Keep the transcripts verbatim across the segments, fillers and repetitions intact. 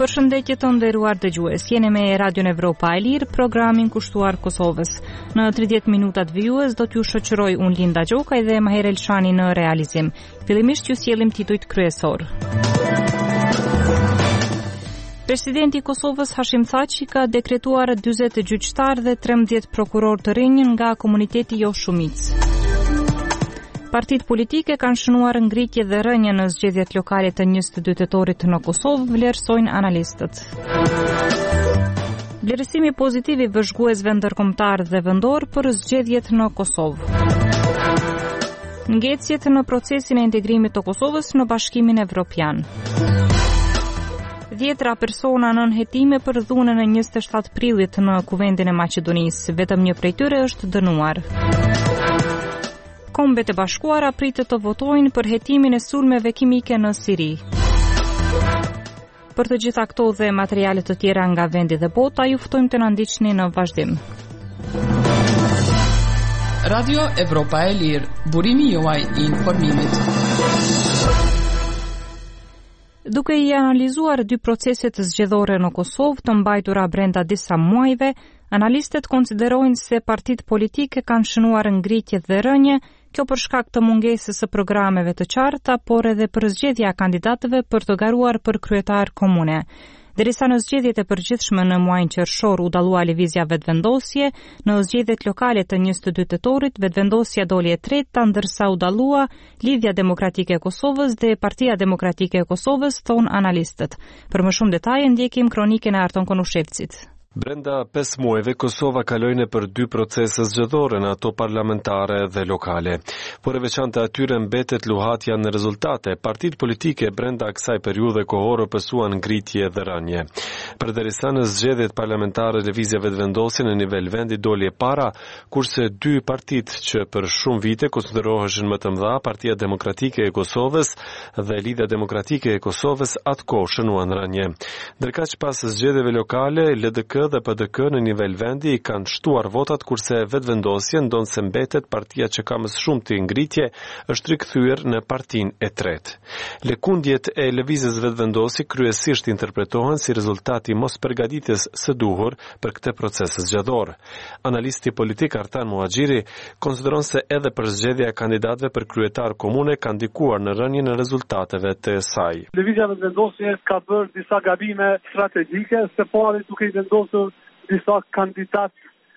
Përshëndetje të nderuar dëgjues. Jeni me Radion Evropa e Lirë, programin kushtuar Kosovës. Në tridhjetë minutat vijues do t'ju shoqëroj unë Linda Gjokaj dhe Maher Elshani në realizim. Fillimisht ju sjellim titujt kryesor. Presidenti i Kosovës Hashim Thaçi ka dekretuar dyzet gjyqtar dhe trembëdhjetë prokuror të rinj nga komuniteti jo shumicë. Partitë politike kanë shënuar ngritje dhe rënje në zgjedhjet lokale të njëzet e dy tetorit në Kosovë, vlerësojnë analistët. Vlerësimi pozitiv i vëzhguesve ndërkombëtar dhe vendor për zgjedhjet në Kosovë. Ngecjet në procesin e integrimit të Kosovës në Bashkimin Evropian. Dhjetra persona nën hetime për dhunën e njëzet e shtatë prillit në Kuvendin e Maqedonisë, vetëm një prej tyre është dënuar. Kombet e Bashkuara pritet të votojnë për hetimin e sulmeve kimike në Siri. Për të gjitha këto dhe materiale të tjera nga vendi dhe bota, ju ftojmë të na ndiqni në vazhdim. Radio Evropa e Lirë, burimi juaj i informimit. Duke i analizuar dy proceset zgjedhore në Kosovë të mbajtura brenda disa muajve, analistët konsiderojnë se partitë politike kanë shënuar ngritje dhe rënje, kjo për shkak të mungesës së programeve të qarta, por edhe për zgjedhja kandidatëve për të garuar për kryetar komune. Derisa në zgjedhjet e përgjithshme në muajin qershor u dallua lëvizja vetëvendosje, në zgjedhjet lokale të njëzet e dy tetorit vetëvendosja doli e treta, ndërsa u dallua Lidhja Demokratike e Kosovës dhe Partia Demokratike e Kosovës, thon analistët. Për më shumë detaje ndjekim kronikën e Arton Konushevcit. Brenda pesë muajve, Kosova kaloi nëpër dy procese zgjedhore, në ato parlamentare dhe lokale. Por e veçantë atyre mbetet luhatja në rezultate. Partitë politike brenda kësaj periudhe kohore pësuan ngritje dhe rënje. Përderisa në zgjedhjet parlamentare lëvizja vetëvendosje në nivel vendi doli e para, kurse dy partitë që për shumë vite konsideroheshin më të mëdha, Partia Demokratike e Kosovës dhe Lidhja Demokratike e Kosovës, atkoh shënuan rënje. Ndërkaq pas zgjedhjeve lokale, L D K dhe P D K në nivel vendi kanë shtuar votat, kurse vetëvendosja ndonse mbetet partia që ka më shumë të ngritje është rikthyer në partinë e tretë. Lëkundjet e lëvizjes vetëvendosje kryesisht interpretohen si rezultati mos përgatitjes së duhur për këtë proces zgjedhor. Analisti politik Artan Muhaxhiri konsideron se edhe për zgjedhja e kandidatëve për kryetar komune ka ndikuar në rënien e rezultateve të saj. Lëvizja vetëvendosje ka bërë disa gabime strategjike, së pari duke i vendosur disa kandidat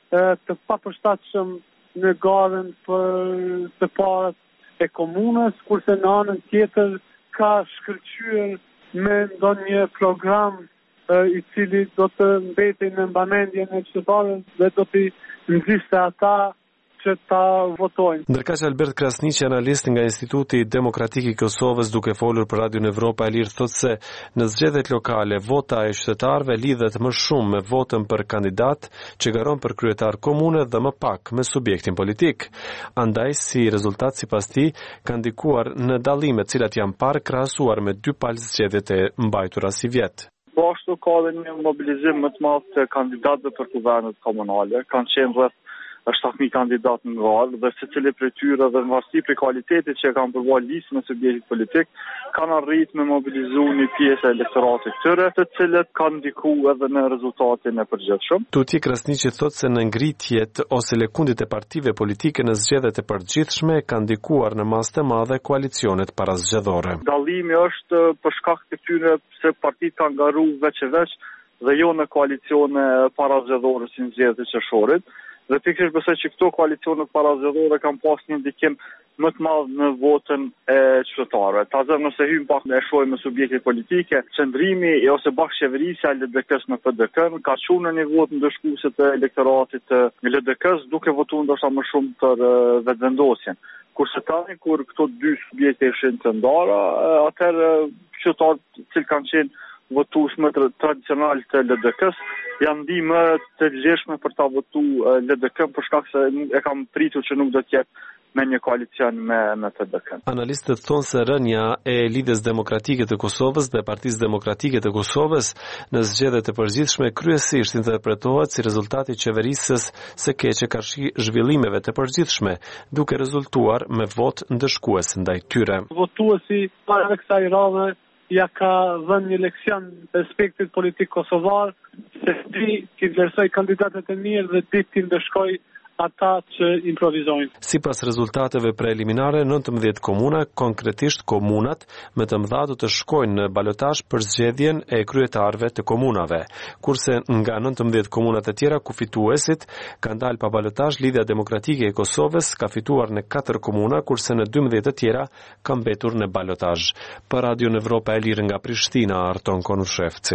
të papërshtatshëm në garën për të parët e komunës, kurse në anën tjetër ka shkëlqyer me ndonjë program i cili do të mbetej në mbamendjen e qytetarëve dhe do të nxjiste ata që ta votojnë. Ndërkaq Albert Krasniqi, analist nga Instituti Demokratik i Kosovës, duke folur për Radion Evropa e Lirë, thotë se në zgjedhjet lokale vota e qytetarëve lidhet më shumë me votën për kandidat që garon për kryetar komune dhe më pak me subjektin politik. Andaj, si rezultat sipas tij, ka ndikuar në dallimet të cilat janë parë krahasuar me dy palë zgjedhjet e mbajtura si vjet. Po ashtu ka dhe një mobilizim më të madh të kandidatëve për kuvernet komunale, kanë qenë rreth shtatë mijë kandidatë në garë dhe secili prej tyre dhe në varësi prej kualitetit që kanë përvuar listën e subjektit politik, kanë arritur me mobilizu një pjesë e elektoratit tyre, të cilët kanë ndikuar edhe në rezultatin e përgjithshëm. Tuti Krasniqi thotë se në ngritjet ose lëkundjet e partive politike në zgjedhjet e përgjithshme kanë ndikuar në masë të madhe koalicionet parazgjedhore. Dallimi është për shkak të këtyre se partitë kanë garuar veç e veç dhe jo në koalicione parazgjedhore si në zgjedhjet e qershorit. Dhe pikërisht besoj që këto koalicione parazgjedhore kanë pas një ndikim më të madh në votën e qytetarëve. Tazëm nëse hym pak në shohim me subjekte politike, qëndrimi ose bashkëqeverisja e L D K-s në P D K ka qenë në një votë ndëshkuese të elektoratit të L D K-s, duke votuar ndoshta më shumë për vetëvendosjen. Kurse tani kur këto dy subjekte ishin të ndara, atëherë qytetarët që kanë qenë votues më tradicional të L D K-s janë ndi më të vlefshme për ta votuar L D K për shkak se e kam pritur që nuk do të jetë me një koalicion me me P D K. Analistët thonë se rënja e Lidhjes Demokratike të Kosovës dhe Partisë Demokratike të Kosovës në zgjedhjet e përgjithshme kryesisht interpretohet si rezultati i qeverisës së keqe karshi zhvillimeve të përgjithshme, duke rezultuar me votë ndëshkues ndaj tyre. Votuesi para kësaj radhe ja ka dhënë një leksion spektit politik kosovar, se di t'i vlerësoj kandidatët e mirë dhe di t'i ndëshkoj ata që improvizojnë. Sipas rezultateve preliminare, nëntëmbëdhjetë komuna, konkretisht komunat me të mëdha do të shkojnë në balotazh për zgjedhjen e kryetarëve të komunave, kurse nga nëntëmbëdhjetë komunat e tjera ku fituesit ka dalë pa balotazh Lidhja Demokratike e Kosovës ka fituar në katër komuna, kurse në dymbëdhjetë të tjera ka mbetur në balotazh. Për Radio Evropa e Lirë nga Prishtina, Arton Konushevci.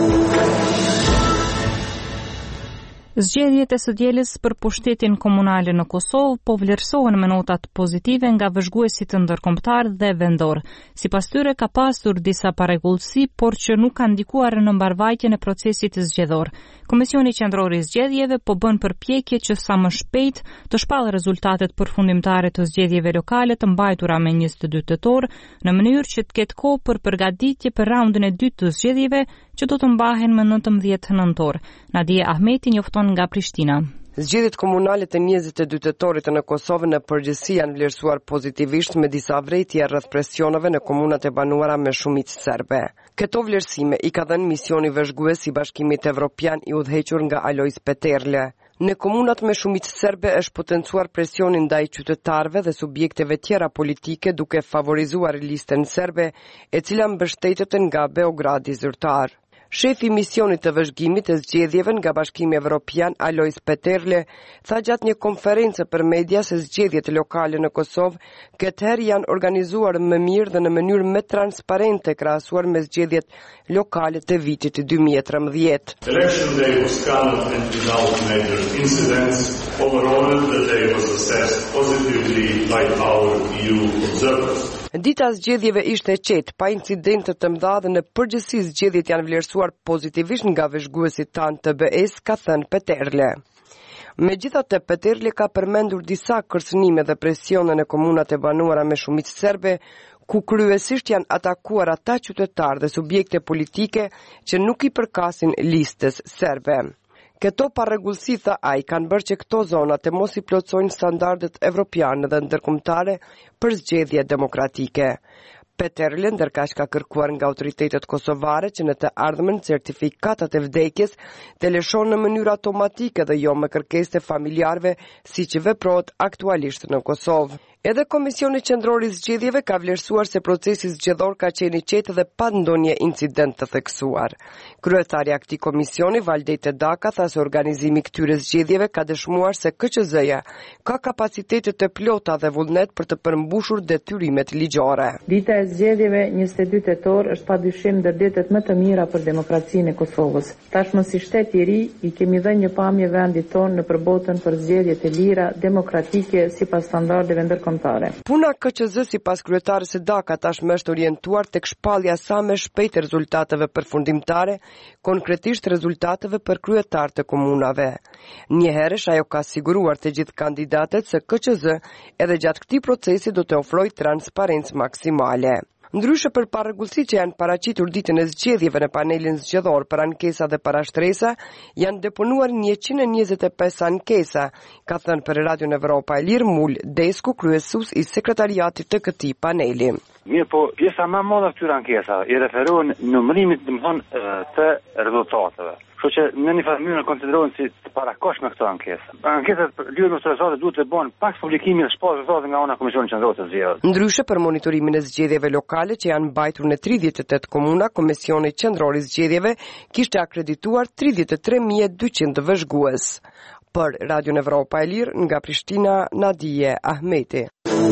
Zgjedhjet e së dielës për pushtetin komunale në Kosovë po vlerësohen me notat pozitive nga vëzhguesit ndërkombëtar dhe vendor. Sipas tyre ka pasur disa parregullsi, por që nuk kanë ndikuar në mbarvajtjen e procesit zgjedhor. Komisioni Qendror i Zgjedhjeve po bën përpjekje që sa më shpejt të shpallë rezultatet përfundimtare të zgjedhjeve lokale të mbajtura me njëzet e dy tetor, në mënyrë që të ketë kohë për përgatitje për raundin e dytë të zgjedhjeve që do të mbahen më nëntëmbëdhjetë nëntor. Nadia Ahmeti njofton nga Prishtina. Zgjedhjet komunale të njëzet e dy tetorit në Kosovë në përgjithësi janë vlerësuar pozitivisht me disa vrejtje rreth presioneve në komunat e banuara me shumicë serbe. Këto vlerësime i ka dhënë misioni vëzhgues i Bashkimit Evropian i udhëhequr nga Alojz Peterle. Në komunat me shumicë serbe është potencuar presionin ndaj qytetarëve dhe subjekteve tjera politike duke favorizuar listën serbe, e cila mbështetet nga Beogradi zyrtar. Shefi i misionit të vëzhgimit të zgjedhjeve nga Bashkimi Evropian, Alojz Peterle, tha gjatë një konferencë për media se zgjedhjet lokale në Kosovë këtë herë janë organizuar më mirë dhe në mënyrë më transparente krahasuar me zgjedhjet lokale të vitit dy mijë e trembëdhjetë. Election day was calm and without major incidents. Overall, the day was assessed positively by our E U observers. Dita zgjedhjeve ishte e qetë, pa incidente të mëdha dhe në përgjithësi zgjedhjet janë vlerësuar pozitivisht nga vëzhguesit tanë të B E S, ka thënë Peterle. Megjithatë, Peterle ka përmendur disa kërcënime dhe presione në komunat e banuara me shumicë serbe, ku kryesisht janë atakuar ata qytetarë dhe subjekte politike që nuk i përkasin listës serbe. Këto parregullsi, tha ai, kanë bërë që këto zona të mos i plotësojnë standardet evropiane dhe ndërkombëtare për zgjedhje demokratike. Peterle ndërkaq ka kërkuar nga autoritetet kosovare që në të ardhmen certifikatat e vdekjes të lëshon në mënyrë automatike dhe jo me kërkesë të familjarëve, siç veprohet aktualisht në Kosovë. Edhe Komisioni Qendror i Zgjedhjeve ka vlerësuar se procesi zgjedhor ka qenë i qetë dhe pa ndonjë incident të theksuar. Kryetari i këtij komisioni, Valdete Daka, tha se organizimi i këtyre zgjedhjeve ka dëshmuar se K Q Z-ja ka kapacitete të plota dhe vullnet për të përmbushur detyrimet ligjore. Dita e zgjedhjeve njëzet e dy tetor është padyshim ndër ditët më të mira për demokracinë e Kosovës. Tashmë si shtet i ri i kemi dhënë një pamje vendit tonë në përbotën për zgjedhjet e lira demokratike sipas standardeve ndërkombëtare. Puna K Q Z sipas kryetarës së Daka tashmë është orientuar tek shpallja sa më shpejt e rezultateve përfundimtare, konkretisht rezultateve për kryetarët e komunave. Njëherësh ajo ka siguruar të gjithë kandidatët se K Q Z edhe gjatë këtij procesi do të ofrojë transparencë maksimale. Ndryshe për parregullsitë që janë paraqitur ditën e zgjedhjeve në panelin zgjedhor për ankesa dhe parashtresa, janë deponuar njëqind e njëzet e pesë ankesa, ka thënë për Radio Evropa e Lirë Mul Desku, kryesues i sekretariatit të këtij paneli. Mirë, po pjesa më e madhe e këtyre ankesave i referohen numërimit, domethënë, të rezultateve. Kështu që në një farë mënyrë konsiderohen si të parakoshme këto ankesa. Ankesat lidhur me rezultatet duhet të bëhen pas publikimit të shpalljes rezultateve nga ana e Komisionit Qendror të Zgjedhjeve. Ndryshe për monitorimin e zgjedhjeve lokale që janë mbajtur në tridhjetë e tetë komuna, Komisioni Qendror i Zgjedhjeve kishte akredituar tridhjetë e tre mijë e dyqind vëzhgues. Për Radio Evropa e Lirë nga Prishtina, Nadia Ahmeti.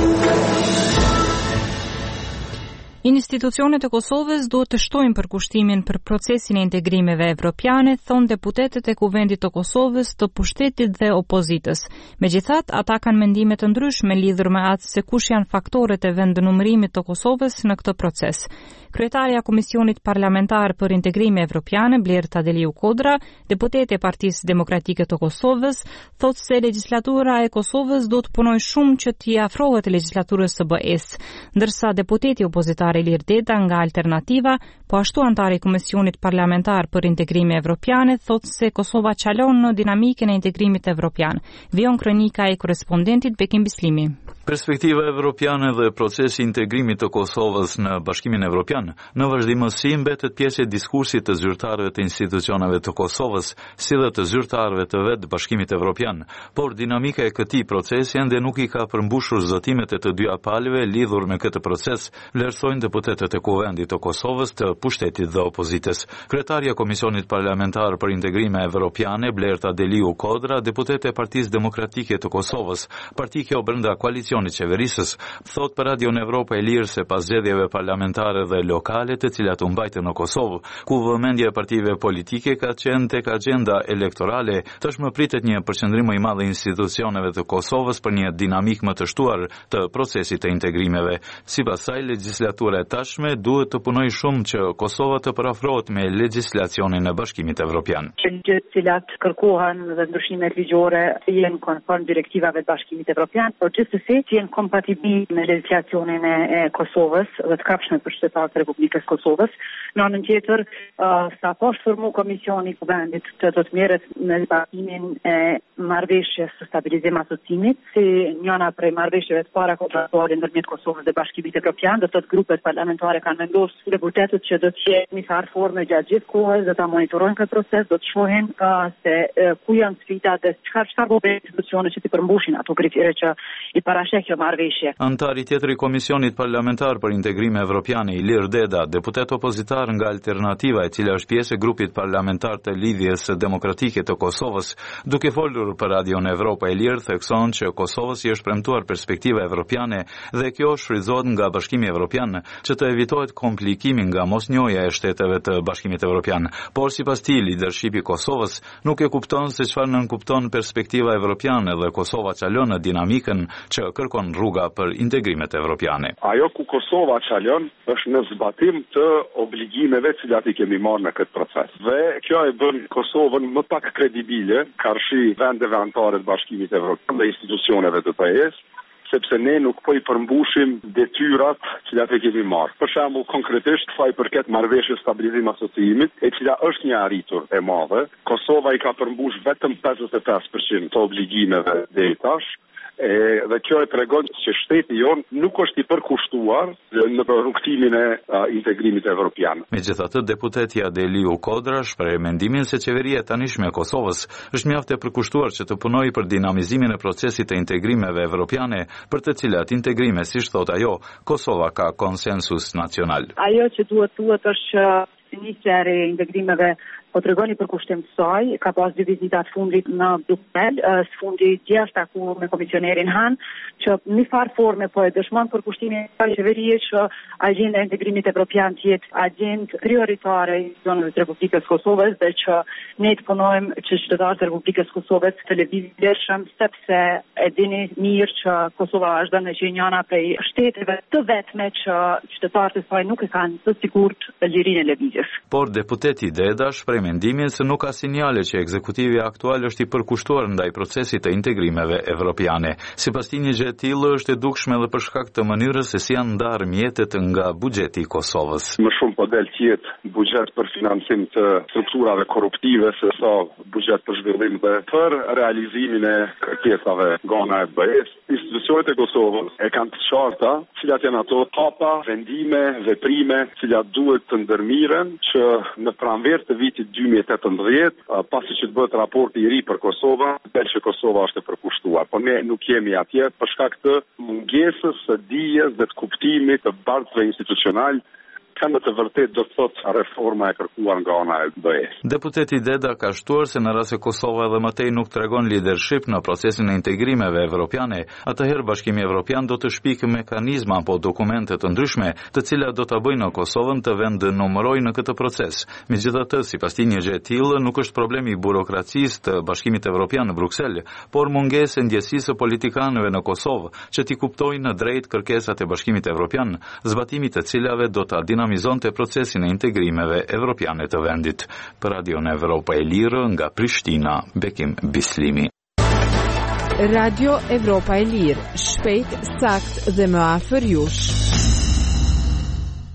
Institucionet e Kosovës duhet të shtojnë përkushtimin për procesin e integrimeve evropiane, thonë deputetët e Kuvendit të Kosovës, të pushtetit dhe opozitës. Megjithatë, ata kanë mendime të ndryshme lidhur me atë se kush janë faktorët e vendnumërimit të Kosovës në këtë proces. Kryetaria e Komisionit Parlamentar për Integrime Evropiane, Blerta Deliu Kodra, deputete e Partisë Demokratike të Kosovës, thotë se legjislatura e Kosovës do të punojë shumë që t'i afrohet legjislaturës së B E S, ndërsa deputeti opozitar Parlamentar Ilir Deda nga Alternativa, po ashtu antari i Komisionit Parlamentar për Integrime Evropiane, thotë se Kosova çalon në dinamikën e integrimit evropian. Vion kronika e korrespondentit Bekim Bislimi. Perspektiva evropiane dhe procesi i integrimit të Kosovës në Bashkimin Evropian në vazhdimësi mbetet pjesë e diskursit të zyrtarëve të institucioneve të Kosovës, si dhe të zyrtarëve të vetë Bashkimit Evropian, por dinamika e këtij procesi ende nuk i ka përmbushur zotimet e të dyja palëve lidhur me këtë proces, vlerësojnë deputetët e Kuvendit të Kosovës, të pushtetit dhe opozitës. Kryetaria e Komisionit Parlamentar për Integrime Evropiane, Blerta Deliu Kodra, deputete e Partisë Demokratike të Kosovës, parti kjo brenda koalicion i qeverisës, thot për Radion Evropa e Lirë se pas zgjedhjeve parlamentare dhe lokale të cilat u mbajtën në Kosovë, ku vëmendja e partive politike ka qenë tek agenda elektorale, tashmë pritet një përqendrim më i madh i institucioneve të Kosovës për një dinamik më të shtuar të procesit të integrimeve. Sipas saj, legjislatura e tashme duhet të punojë shumë që Kosova të parafrohet me legjislacionin e Bashkimit Evropian. Gjë të cilat kërkohen dhe ndryshimet ligjore janë konform direktivave të Bashkimit Evropian, por gjithsesi që jenë kompatibil me legislacionin e Kosovës dhe të kapshme për shtetarët e Republikës Kosovës. Në anën tjetër, uh, sa po shformu Komisioni i Kuvendit të do të merret në zbatimin e marrëveshjes së stabilizim asocimit, si njëna prej marrëveshjeve të para kontraktuale ndërmjet Kosovës dhe Bashkimit Evropian, do të thotë grupet parlamentare kanë vendosur deputetët që do të jetë në farë forme gjatë gjithë kohës, do ta monitorojnë këtë proces, do të shohin uh, se uh, ku janë sfidat dhe çfarë çfarë bëjnë institucionet që të përmbushin ato kritere që i para kjo marrëveshje. Antari tjetër i Komisionit Parlamentar për Integrime Evropiane, Ilir Deda, deputet opozitar nga Alternativa, e cila është pjesë e grupit parlamentar të Lidhjes Demokratike të Kosovës, duke folur për Radion Evropa e Lirë, thekson që Kosovës i është premtuar perspektiva evropiane dhe kjo shfrytëzohet nga Bashkimi Evropian që të evitohet komplikimi nga mosnjohja e shteteve të Bashkimit Evropian. Por sipas tij, lidershipi i Kosovës nuk e kupton se çfarë nënkupton perspektiva evropiane dhe Kosova çalon në dinamikën që kërkon rruga për integrimet evropiane. Ajo ku Kosova çalon është në zbatim të obligimeve të cilat i kemi marrë në këtë proces. Dhe kjo e bën Kosovën më pak kredibile karshi vendeve anëtare të Bashkimit Evropian dhe institucioneve të P E S, sepse ne nuk po i përmbushim detyrat që e kemi marrë. Për shembull, konkretisht sa i përket marrëveshjes stabilizim asociimit, e cila është një arritur e madhe, Kosova i ka përmbush vetëm pesëdhjetë e pesë përqind të obligimeve deri tash. E, dhe kjo e tregon që shteti jon nuk është i përkushtuar në rrugtimin e a, integrimit evropian. Megjithatë, deputetja Deliu Kodra shpreh mendimin se qeveria e tanishme e Kosovës është mjaft e përkushtuar që të punojë për dinamizimin e procesit të integrimeve evropiane, për të cilat integrime, siç thot ajo, Kosova ka konsensus nacional. Ajo që duhet thuhet është që nisja e integrimeve po tregoni për kushtim të saj, ka pas dy vizita të fundit në Bruxelles, së fundi gjashtë taku me komisionerin Han, që në farë forme po e dëshmon për kushtimin e qeverisë që agjenda e integrimit evropian të jetë agjendë prioritare i zonës të Republikës Kosovës dhe që ne të punojmë që qytetarët e Republikës Kosovës të lëvizshëm, sepse e dini mirë që Kosova është në që njëna prej shteteve të vetme që qytetarët e saj nuk e kanë të sigurt lirinë e lëvizjes. Por deputeti Deda shpreh mendimin se nuk ka sinjale që ekzekutivi aktual është i përkushtuar ndaj procesit të integrimeve evropiane. Sipas tij, një gjë e tillë është e dukshme edhe për shkak të mënyrës se si janë ndarë mjetet nga buxheti i Kosovës. Më shumë po del tjetë buxhet për financim të strukturave korruptive se sa buxhet për zhvillim dhe për realizimin e kërkesave nga B E S. Institucionet e Kosovës e kanë të qarta cilat janë ato hapa, vendime, veprime, cilat duhet të ndërmiren që në pranverë të vitit dy mijë e tetëmbëdhjetë, pasi që të bëhet raporti i ri për Kosova, del që Kosova është e përkushtuar. Po ne nuk jemi atje për shkak të mungesës së dijes dhe të kuptimit të bartëve institucional kanë të vërtet do të thotë reforma e kërkuar nga ana e B E S. Deputeti Deda ka shtuar se në rast se Kosova edhe më tej nuk tregon leadership në procesin e integrimeve evropiane, atëherë Bashkimi Evropian do të shpikë mekanizma apo dokumente të ndryshme, të cilat do ta bëjnë Kosovën të vendnumërojë në këtë proces. Megjithatë, sipas tij, një gjë e tillë nuk është problemi i burokracisë të Bashkimit Evropian në Bruksel, por mungesë e ndjesisë së politikanëve në Kosovë që t'i kuptojnë në drejt kërkesat e Bashkimit Evropian, zbatimi të cilave do ta dinamizonte procesin e integrimeve evropiane të vendit. Për Radion Evropa e Lirë nga Prishtina, Bekim Bislimi. Radio Evropa e Lirë, shpejt, sakt dhe më afër jush.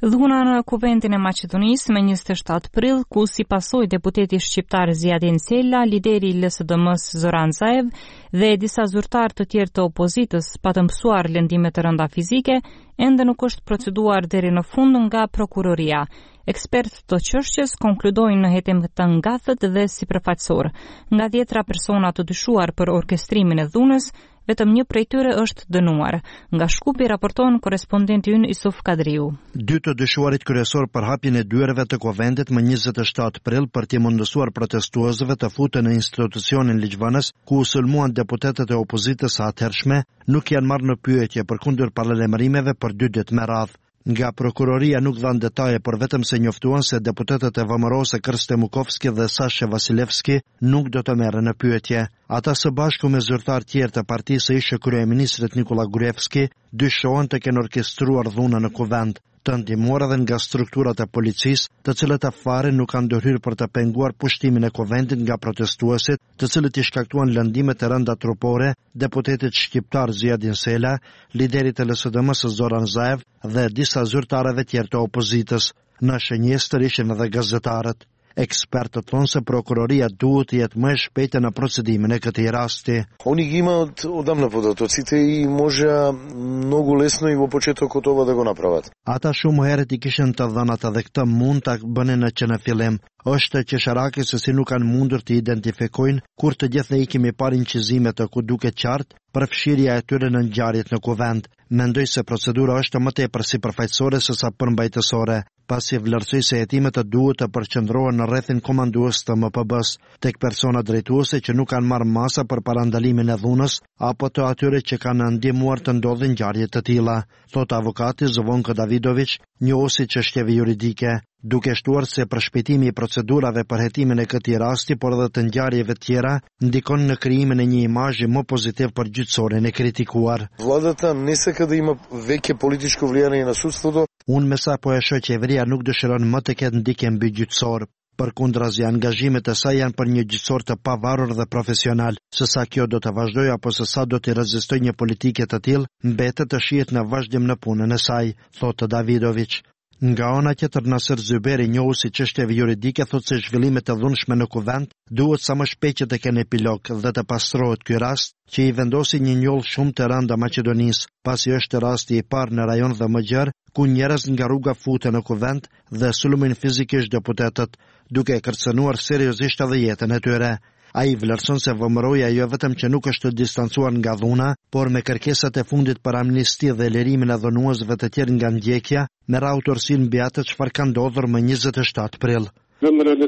Dhuna në Kuventin e Maqedonisë me njëzet e shtatë prill, ku si pasojë deputeti shqiptar Zjadin Sela, lideri i L S D M-s Zoran Zaev dhe disa zyrtar të tjerë të opozitës pa të mësuar lëndime të rënda fizike, ende nuk është proceduar deri në fund nga prokuroria. Ekspertë të çështjes konkludojnë në hetim të ngathet dhe sipërfaqësor. Nga dhjetra persona të dyshuar për orkestrimin e dhunës, vetëm një prej tyre është dënuar. Nga Shkupi raporton korespondenti ynë Isuf Kadriu. Dy të dyshuarit kryesor për hapjen e dyerve të Kuvendit më njëzet e shtatë prill për t'i mundësuar protestuesëve të futen në institucionin ligjvënës ku u sulmuan deputetët e opozitës së atëhershme, nuk janë marrë në pyetje përkundër paralajmërimeve për dy ditë me radhë. Nga prokuroria nuk dhanë detaje, por vetëm se njoftuan se deputetët e V M R-s Krste Mukovski dhe Sashe Vasilevski nuk do të merren në pyetje. Ata së bashku me zyrtar tjerë të partisë së ish kryeministrit Nikola Gruevski dyshohen të kenë orkestruar dhunën në Kuvend, të ndihmuar edhe nga strukturat e policisë, të cilët afare nuk kanë ndërhyrë për të penguar pushtimin e Kuvendit nga protestuesit, të cilët i shkaktuan lëndime të rënda trupore deputetit shqiptar Zjadin Sela, liderit e L S D M-s Zoran Zaev dhe disa zyrtarëve tjerë të opozitës. Në shënjestër ishin edhe gazetarët. Ekspertët thonë se prokuroria duhet të jetë më e shpejtë në procedimin e këtij rasti. Они ги имаат одамна податоците и може многу лесно и во почетокот ова да го направат. Ata shumë herët i kishin të dhënat edhe këtë mund ta bënin që në fillim. Është qesharake se si nuk kanë mundur të identifikojnë kur të gjithë i kemi parë inqizime të ku duket qartë për fshirja e tyre në ngjarjet në Kuvend. Mendoj se procedura është më tepër sipërfaqësore se sa përmbajtësore, pasi vlerësoj se hetimet të duhet të përqendrohen në rrethin komandues të M P B-s, tek persona drejtuese që nuk kanë marrë masa për parandalimin e dhunës apo të atyre që kanë ndihmuar të ndodhin ngjarje të tilla, thot avokati Zvonko Davidović, njohuesi çështjeve juridike, duke shtuar se përshpejtimi i procedurave për hetimin e këtij rasti, por edhe të ngjarjeve tjera, ndikon në krijimin e një imazhi më pozitiv për gjyqësorin e kritikuar. Владата не сака да има веќе политичко влијание на судството. Unë me sa po e shoh qeveria nuk dëshiron më të ketë ndikje mbi gjyqësor. Përkundrazi, angazhimet e saj janë për një gjyqësor të pavarur dhe profesional. Se sa kjo do të vazhdojë apo se sa do të rezistoj një politike të tillë, mbetet të shihet në vazhdim në punën e saj, thotë Davidović. Nga ana tjetër, Nasir Zyberi, njohuesi çështjeve juridike, thotë se zhvillimet e dhunshme në Kuvend duhet sa më shpejt që të kenë epilog dhe të pastrohet ky rast që i vendosi një njoll shumë të rënda Maqedonisë, pasi është rasti i parë në rajon dhe më gjerë ku njerëz nga rruga futen në Kuvend dhe sulmin fizikisht deputetët, duke kërcënuar seriozisht edhe jetën e tyre. Ai vlerëson se V M R-ja jo vetëm që nuk është distancuar nga dhuna, por me kërkesat e fundit për amnisti dhe lirimin e dhunuesve të tjerë nga ndjekja, merr autorsinë mbi atë çfarë ka ndodhur më njëzet e shtatë prill. V M R-ja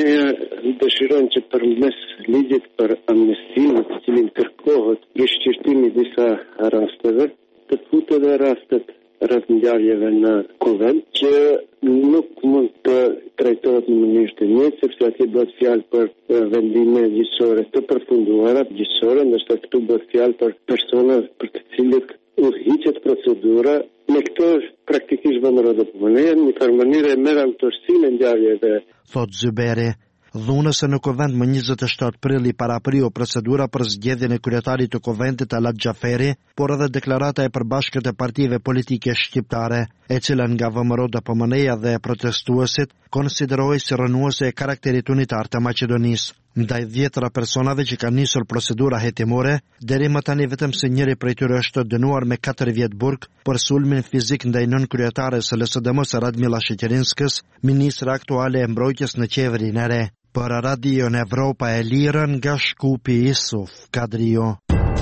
dëshiron që përmes ligjit për amnestinë, të cilin kërkohet rishqirtimi i disa rasteve, të futet edhe rastet rreth ngjarjeve në Kuvend që nuk mund të trajtohet në mënyrë të njëjtë, sepse atje bëhet fjalë për vendime gjyqësore të përfunduara, gjyqësore, ndërsa këtu bëhet fjalë për persona për të cilët udhëhiqet procedura. Me këtë praktikisht V M R-ja do të punojë në një mënyrë e merr autorsinë e ngjarjeve. Thot Zyberi. Dhunës në Kuvend më njëzet e shtatë prill i parapriu procedura për zgjedhjen e kryetarit të Kuvendit Alat Xhaferi, por edhe deklarata e përbashkët e partive politike shqiptare, e cila nga V M R D P M N-ja dhe protestuesit konsiderohej si rënuese e karakterit unitar të Maqedonisë. Ndaj dhjetra personave që kanë nisur procedura hetimore, deri më tani vetëm se njëri prej tyre është dënuar me katër vjet burg për sulmin fizik ndaj nën kryetares së L S D M-s Radmila Sheqerinskës, ministre aktuale e mbrojtjes në qeverinë e re. Për Radion Evropa e Lirë nga Shkupi, Isuf Kadrio.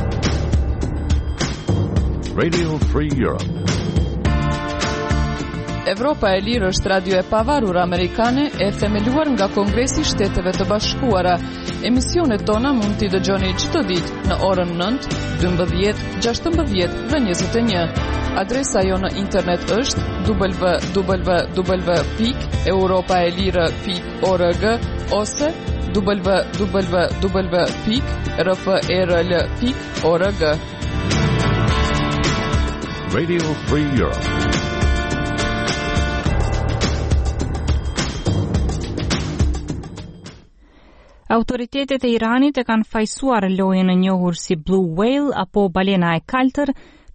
Radio Free Europe. Evropa e Lirë është radio e pavarur amerikane e themeluar nga Kongresi i Shteteve të Bashkuara. Emisionet tona mund t'i dëgjoni çdo ditë në orën nëntë, dymbëdhjetë, gjashtëmbëdhjetë dhe njëzet e një. Adresa jo në internet është w w w pikë europaelire pikë org ose w w w pikë r f e r l pikë org. Radio Free Europe. Autoritetet e Iranit e kanë fajsuar lojën e njohur si Blue Whale apo balena e kaltër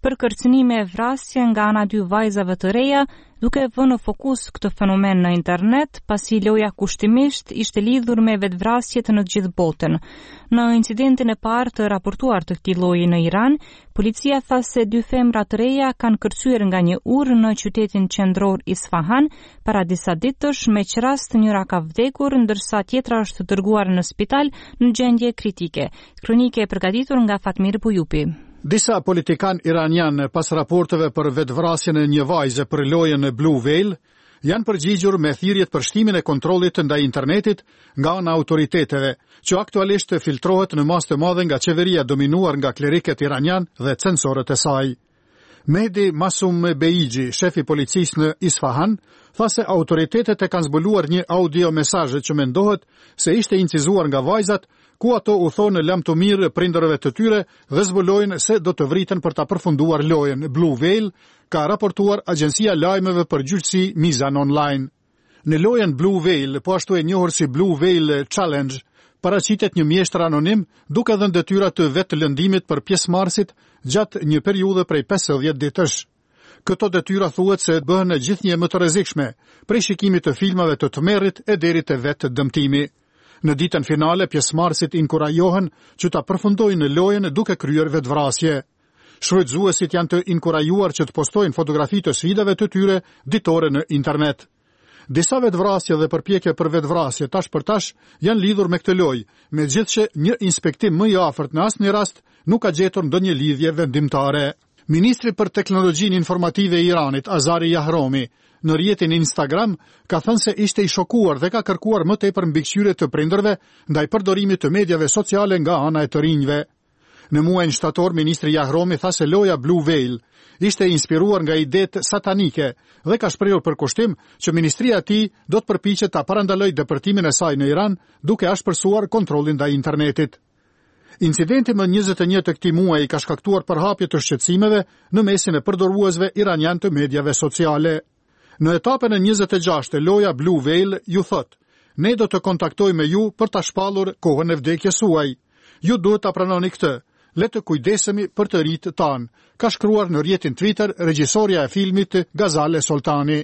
për kërcënime e vrasje nga ana dy vajzave të reja, duke vënë në fokus këtë fenomen në internet, pasi loja kushtimisht ishte lidhur me vetvrasjet në gjithë botën. Në incidentin e parë të raportuar të këtij lloji në Iran, policia tha se dy femra të reja kanë kërcyer nga një urë në qytetin qendror Isfahan para disa ditësh, me që rast njëra ka vdekur ndërsa tjetra është dërguar në spital në gjendje kritike. Kronike e përgatitur nga Fatmir Bujupi. Disa politikan iranian pas raporteve për vetvrasjen e një vajze për lojën e Blue Whale janë përgjigjur me thirrjet për shtimin e kontrollit ndaj internetit nga ana autoriteteve, që aktualisht filtrohet në masë të madhe nga qeveria dominuar nga kleriket iranian dhe censorët e saj. Mehdi Masum Beigi, shefi policisë në Isfahan, tha se autoritetet e kanë zbuluar një audio mesazhe që mendohet se ishte incizuar nga vajzat, ku ato u thonë lam të mirë prindërve të tyre dhe zbulojnë se do të vriten për ta përfunduar lojën. Blue Whale ka raportuar agjencia lajmeve për gjyqësi Mizan Online. Në lojën Blue Whale, po ashtu e njohur si Blue Whale Challenge, paraqitet një mjeshtër anonim duke dhënë detyra të vetë lëndimit për pjesëmarrësit gjatë një periudhe prej pesëdhjetë ditësh. Këto detyra thuhet se bëhen gjithnjë më të rrezikshme, prej shikimit të filmave të tmerrit e deri te vetë dëmtimi. Në ditën finale, pjesëmarrësit inkurajohen që ta përfundojnë lojën duke kryer vetvrasje. Shfrytëzuesit janë të inkurajuar që të postojnë fotografi të sfidave të tyre ditore në internet. Disa vetvrasje dhe përpjekje për vetvrasje tash për tash janë lidhur me këtë lojë, megjithse një inspektim më i afërt në asnjë rast nuk ka gjetur ndonjë lidhje vendimtare. Ministri për teknologjinë informative e Iranit, Azari Jahromi, në rrjetin Instagram ka thënë se ishte i shokuar dhe ka kërkuar më tepër mbikëqyrje të prindërve ndaj përdorimit të mediave sociale nga ana e të rinjve. Në muajin shtator, ministri Jahromi tha se loja Blue Whale ishte inspiruar nga idetë satanike dhe ka shprehur përkushtim që ministria e tij do të përpiqet ta parandalojë depërtimin e saj në Iran, duke ashpërsuar kontrollin ndaj internetit. Incidenti më njëzet e një të këtij muaji ka shkaktuar përhapje të shqetësimeve në mesin e përdoruesve iranian të mediave sociale. Në etapën e njëzet e gjashtë, loja Blue Whale ju thot: "Ne do të kontaktojmë ju për ta shpallur kohën e vdekjes suaj. Ju duhet ta pranoni këtë. Le të kujdesemi për të rinjtë tan", ka shkruar në rrjetin Twitter regjisorja e filmit Gazale Soltani.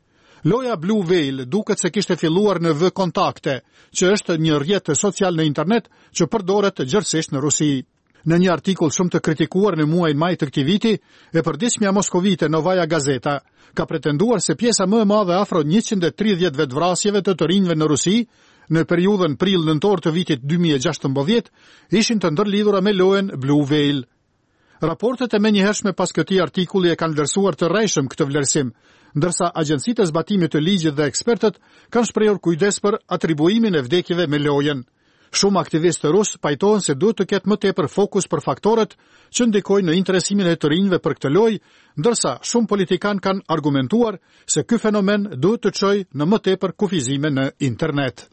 Loja Blue Whale duket se kishte filluar në V Kontakte, që është një rrjet social në internet që përdoret gjithsesi në Rusi. Në një artikull shumë të kritikuar në muajin maj të këtij viti, e përditshmja moskovite Novaja Gazeta ka pretenduar se pjesa më e madhe afro njëqind e tridhjetë vetvrasjeve të të rinjve në Rusi në periudhën prill-nëntor të vitit dy mijë e gjashtëmbëdhjetë ishin të ndërlidhura me lojën Blue Whale. Raportet e menjëhershme pas këtij artikulli e kanë vlerësuar të rrejshëm këtë vlerësim, ndërsa agjencitë e zbatimit të ligjit dhe ekspertët kanë shprehur kujdes për atribuimin e vdekjeve me lojën. Shumë aktivistë rusë pajtohen se duhet të ketë më tepër fokus për faktorët që ndikojnë në interesimin e të rinjve për këtë lojë, ndërsa shumë politikanë kanë argumentuar se ky fenomen duhet të çojë në më tepër kufizime në internet.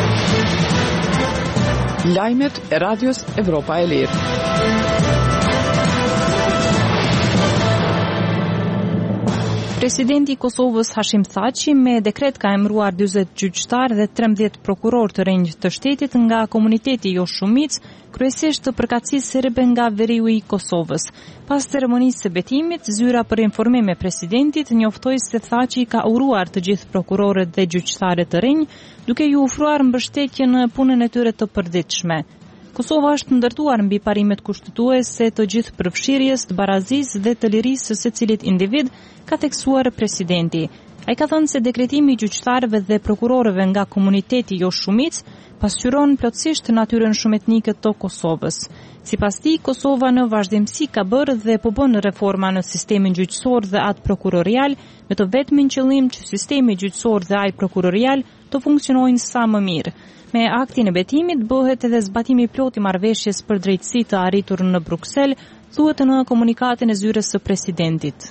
Lajmet e Radios Evropa e Lirë. Presidenti i Kosovës Hashim Thaçi me dekret ka emëruar dyzet gjyqtar dhe trembëdhjetë prokuror të rinj të shtetit nga komuniteti jo shumicë, kryesisht të përkatësisë serbe nga Veriu i Kosovës. Pas ceremonisë së betimit, zyra për informim e presidentit njoftoi se Thaçi ka uruar të gjithë prokurorët dhe gjyqtarët të rinj, duke ju ofruar mbështetje në punën e tyre të përditshme. Kosova është ndërtuar mbi parimet kushtetuese të gjithë përfshirjes, të barazisë dhe të lirisë së secilit individ, ka theksuar presidenti. Ai ka thënë se dekretimi i gjyqtarëve dhe prokurorëve nga komuniteti jo shumicë pasqyron plotësisht natyrën shumetnike të Kosovës. Sipas tij, Kosova në vazhdimsi ka bërë dhe po bën reforma në sistemin gjyqësor dhe atë prokurorial, me të vetmin qëllim që sistemi gjyqësor dhe ai prokurorial të funksionojnë sa më mirë. Me aktin e betimit bëhet edhe zbatimi plot i marrëveshjes për drejtësi të arritur në Bruksel, thuhet në komunikatin e zyrës së presidentit.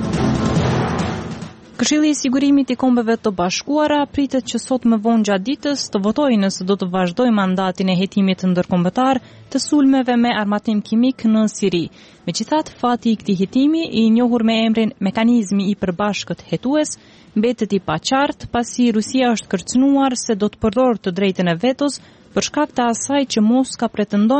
Këshilli i Sigurimit i Kombeve të Bashkuara pritet që sot më vonë gjatë ditës të votojë nëse do të vazhdojë mandatin e hetimit ndërkombëtar të sulmeve me armatim kimik në Siri. Megjithatë, fati i këtij hetimi, i njohur me emrin Mekanizmi i Përbashkët Hetues, mbetet i paqartë pasi Rusia është kërcënuar se do të përdorë të drejtën e vetos për shkak të asaj që Moska pretendon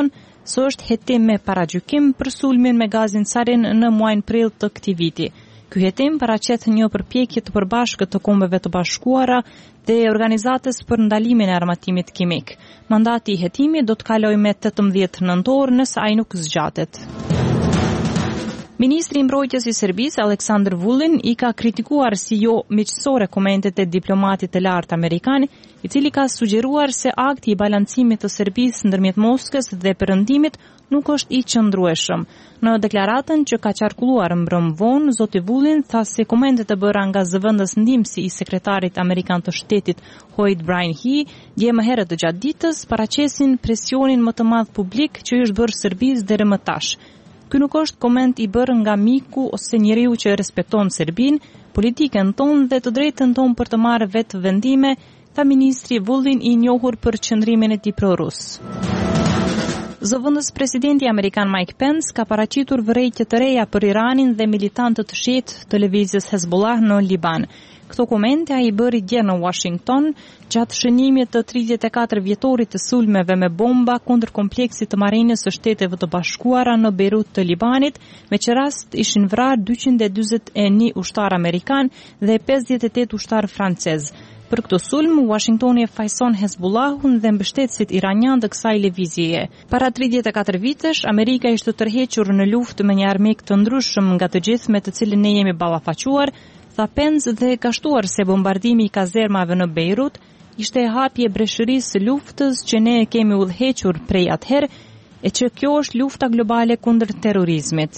së është hetim me paragjykim për sulmin me gazin sarin në muajin prill të këtij viti. Ky hetim paraqet një përpjekje të përbashkët të Kombeve të Bashkuara dhe organizatës për ndalimin e armatimit kimik. Mandati i hetimit do të kalojë me tetëmbëdhjetë nëntor nëse ai nuk zgjatet. Ministri i Mbrojtjes i Serbisë Aleksandar Vulin i ka kritikuar si jo miqësore komentet e diplomatit të lartë amerikan, i cili ka sugjeruar se akti i balancimit të Serbisë ndërmjet Moskës dhe Perëndimit nuk është i qëndrueshëm. Në deklaratën që ka qarkulluar mbrëm vonë, zoti Vulin tha se komentet e bëra nga zëvendës ndihmësi i sekretarit amerikan të shtetit Hoyt Brian Hee, dje më herët të gjatë ditës, paraqesin presionin më të madh publik që i është bërë Serbisë deri më tash. Ky nuk është koment i bërë nga miku ose njeriu që respekton Serbinë, politikën tonë dhe të drejtën tonë për të marrë vetë vendime, tha ministri Vulin i njohur për qëndrimin e tij pro-rus. Zëvendës presidenti amerikan Mike Pence ka paraqitur vërejtje të reja për Iranin dhe militantët të shitë të lëvizjes Hezbollah në Liban. Këto komente ai bëri dje në Washington gjatë shënimit të tridhjetë e katër vjetorit të sulmeve me bomba kundër kompleksit të marinës së Shteteve të Bashkuara në Beirut të Libanit, me që rast ishin vrarë dyqind e dyzet e një ushtar amerikan dhe pesëdhjetë e tetë ushtar francez. Për këtë sulm, Washingtoni e fajson Hezbollahun dhe mbështetësit iranian të kësaj lëvizjeje. Para tridhjetë e katër vitesh, Amerika ishte tërhequr në luftë me një armik të ndryshëm nga të gjithë me të cilin ne jemi ballafaquar, tha Pence, dhe ka shtuar se bombardimi i kazermave në Beirut ishte e hapje breshërisë së luftës që ne e kemi udhëhequr prej atëherë e që kjo është lufta globale kundër terrorizmit.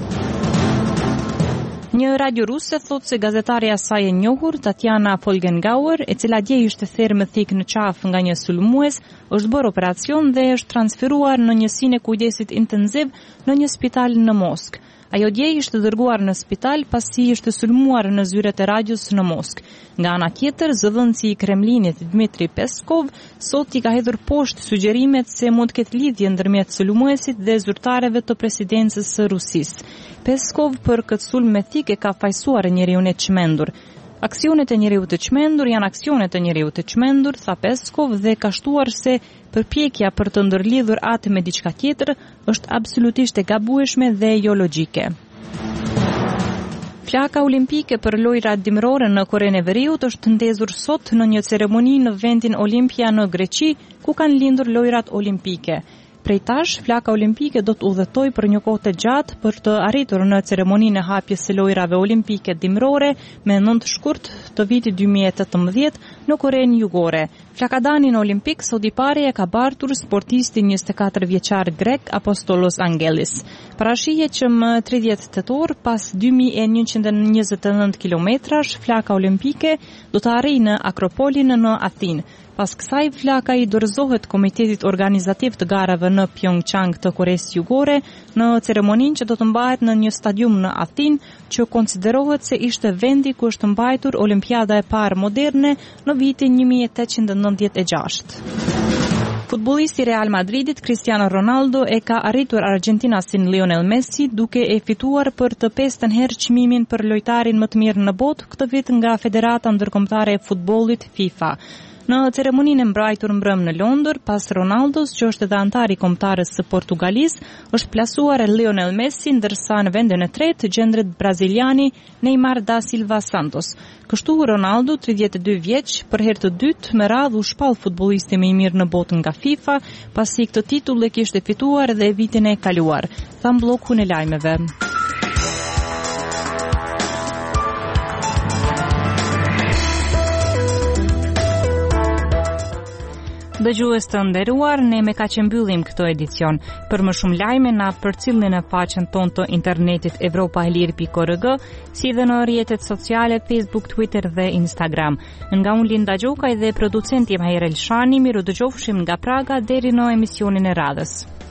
Një radio ruse thot se gazetarja saj e njohur, Tatjana Folgengauer, e cila dje ishte therrë me thik në qafë nga një sulmues, është bërë operacion dhe është transferuar në njësinë e kujdesit intensiv në një spital në Moskë. Ajo dje ishte dërguar në spital pasi ishte sulmuar në zyret e radios në Moskë. Nga ana tjetër, zëvendësi i Kremlinit Dmitri Peskov sot i ka hedhur poshtë sugjerimet se mund të ketë lidhje ndërmjet sulmuesit dhe zyrtarëve të presidencës së Rusisë. Peskov për këtë sulm me thik e ka fajsuar njeriu e çmendur. Aksionet e njeriu të çmendur janë aksionet e njeriu të çmendur, tha Peskov, dhe ka shtuar se përpjekja për të ndërlidhur atë me diçka tjetër është absolutisht e gabueshme dhe jo logjike. Flaka olimpike për lojrat dimrore në Korenë e Veriut është ndezur sot në një ceremoni në vendin Olimpia në Greqi, ku kanë lindur lojrat olimpike. Prej tash, flaka olimpike do të udhëtoj për një kohë të gjatë për të arritur në ceremoninë e hapjes së lojrave olimpike dimrore me nëntë shkurt të vitit dy mijë e tetëmbëdhjetë në Korenë Jugore. Flakadanin olimpik sot i pari e ka bartur sportisti njëzet e katër vjeçar grek Apostolos Angelis. Parashihet që më tridhjetë tetor, pas dy mijë e njëqind e njëzet e nëntë kilometrash, flaka olimpike do të arrijë në Akropolin në Athinë. Pas kësaj, flaka i dorëzohet Komitetit Organizativ të Garave në Pyeongchang të Koresë Jugore në ceremoninë që do të mbahet në një stadium në Athinë, që konsiderohet se ishte vendi ku është mbajtur Olimpiada e parë moderne në vitin një mijë e tetëqind e nëntëdhjetë e gjashtë. Futbollisti Real Madridit Cristiano Ronaldo e ka arritur argjentinasin Lionel Messi duke e fituar për të pestën herë çmimin për lojtarin më të mirë në botë këtë vit nga Federata Ndërkombëtare e Futbollit FIFA. Në ceremoninë e mbrajtur mbrëm në Londër, pas Ronaldos, që është edhe antar i kombëtarës së Portugalisë, është plasuar Lionel Messi, ndërsa në vendin e tretë gjendet braziliani Neymar da Silva Santos. Kështu Ronaldo, tridhjetë e dy vjeç, për herë të dytë me radhë u shpall futbollisti më i mirë në botë nga FIFA, pasi këtë titull e kishte fituar edhe vitin e kaluar, tha bloku në lajmeve. Dëgjues të nderuar, ne me kaq e mbyllim këtë edicion. Për më shumë lajme na përcillni në faqen tonë të internetit evropa e lirë pikë org, si dhe në rrjetet sociale Facebook, Twitter dhe Instagram. Nga unë Linda Gjokaj dhe producenti Mahir Elshani, miru dëgjofshim nga Praga deri në emisionin e radhës.